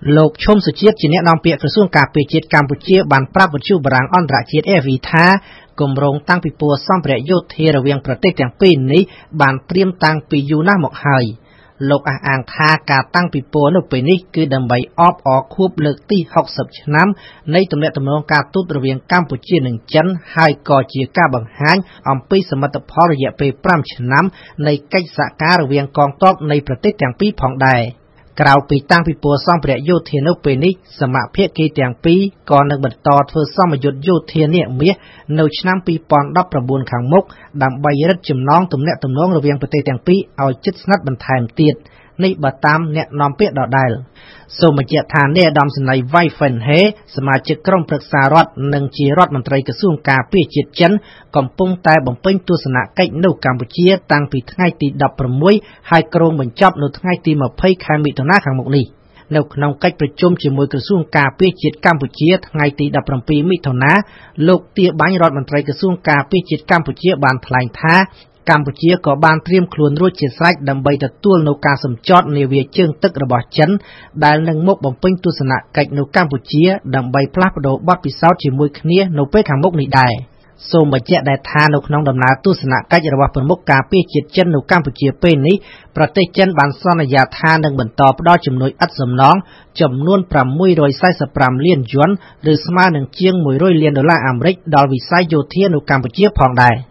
លោកឈុំសុជាតិជាអ្នកនាំពាក្យក្រសួងការពារជាតិកម្ពុជាបានប្រាប់វិទ្យុបារាំងអន្តរជាតិ AFP ថាគម្រោងតាំងពីពួរសម្ភារៈយោធារវាងប្រទេសទាំងពីរនេះបានត្រៀមតាំងពីយូរណាស់មកហើយលោកអះអាងថាការតាំងពីពួរនៅពេលនេះគឺដើម្បីអបអរខួបលើកទី60ឆ្នាំនៃទំនាក់ទំនងការទូតរវាងកម្ពុជានិងចិនហើយក៏ជាការបង្ហាញអំពីសមិទ្ធផលរយៈពេល5ឆ្នាំនៃកិច្ចសហការរវាងកងទ័ពនៃប្រទេសទាំងពីរផងដែរក្រៅពីតាំងពីពួរសម្ភារៈយោធានៅពេលនេះសមាភាគីទាំងពីរក៏នឹងបន្តធ្វើសមយុទ្ធយោធានាមាសនៅឆ្នាំ2019ខាងមុខដើម្បីរឹតចំណងទំនាក់ទំនងរវាងប្រទេសទាំងពីរឲ្យជិតស្និទ្ធបន្ថែមទៀតនេះបើតាមអ្នកនាំពាក្យដដែលសូមបញ្ជាក់ថានាយឧត្តមសេនីយ៍វ៉ៃហ្វិនហេសមាជិកក្រុមប្រឹក្សារដ្ឋនិងជារដ្ឋមន្ត្រីក្រសួងការពារជាតិចិនកំពុងតែបំពេញទស្សនកិច្ចនៅកម្ពុជាតាំងពីថ្ងៃទី16ហើយគ្រោងបញ្ចប់នៅថ្ងៃទី20ខែមិថុនាខាងមុខនេះនៅក្នុងកិច្ចប្រជុំជាមួយក្រសួងការពារជាតិកម្ពុជាថ្ងៃទី17មិថុនាលោកទាបាញ់រដ្ឋមន្ត្រីក្រសួងការពារជាតិកម្ពុជាបានថ្លែងថាកម្ពុជាក៏បានត្រៀមខ្លួនរួចជាស្រេចដើម្បីទទួលនៅការសម្ចតនាវាជើងទឹករបស់ចិនដែលនឹងមកបំពេញទស្សនកិច្ចនៅកម្ពុជាដើម្បីផ្លាស់ប្តូរបទពិសោធន៍ជាមួយគ្នានៅពេលខាងមុខនេះដែរសូមបញ្ជាក់ដែរថានៅក្នុងដំណើរទស្សនកិច្ចរបស់ប្រមុខការពារជាតិចិននៅកម្ពុជាពេលនេះប្រទេសចិនបានសន្យាថានឹងបន្តផ្តល់ជំនួយឥតសំណងចំនួន645លានយួនឬស្មើនឹងជាង$100លានដល់វិស័យយោធានៅកម្ពុជាផងដែរ